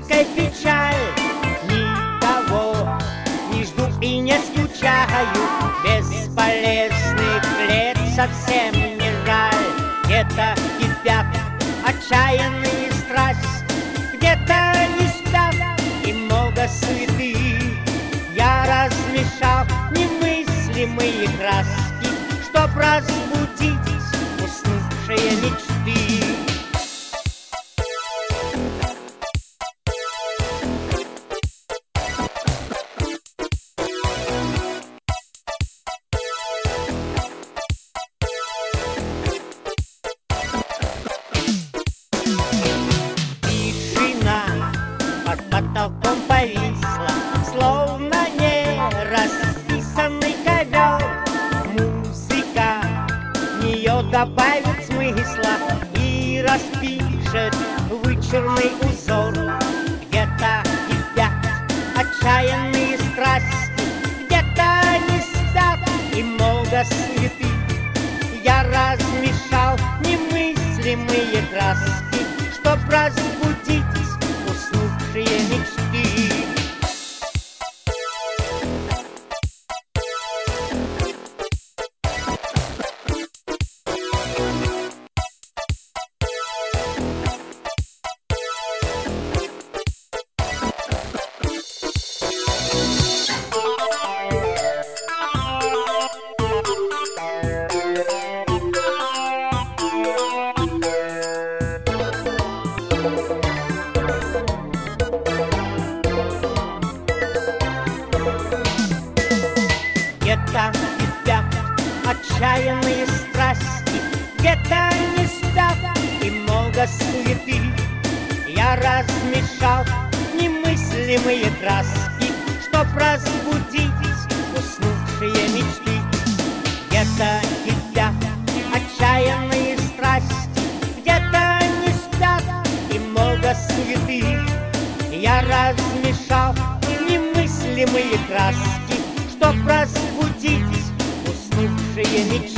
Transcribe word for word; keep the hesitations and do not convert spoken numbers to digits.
русская печаль. Никого не жду и не скучаю, бесполезных лет совсем не жаль. Где-то кипят отчаянные страсти, где-то не спят и много суеты. Я размешал немыслимые краски, чтоб разбудить уснувшие мечты. Под потолком повисла, словно не расписанный ковер. Музыка в нее добавит смысла и распишет вычурный узор. Где-то кипят отчаянные страсти, где-то не спят и много суеты. Я размешал немыслимые краски, чтоб разбудить уснувшие мечты. Где-то кипят отчаянные страсти, где-то не спят и много суеты. Я размешал немыслимые краски, чтоб разбудить уснувшие мечты. Где-то кипят отчаянные страсти, где-то не спят и много суеты. Я размешал немыслимые краски, чтоб разбудить уснувшие мечты.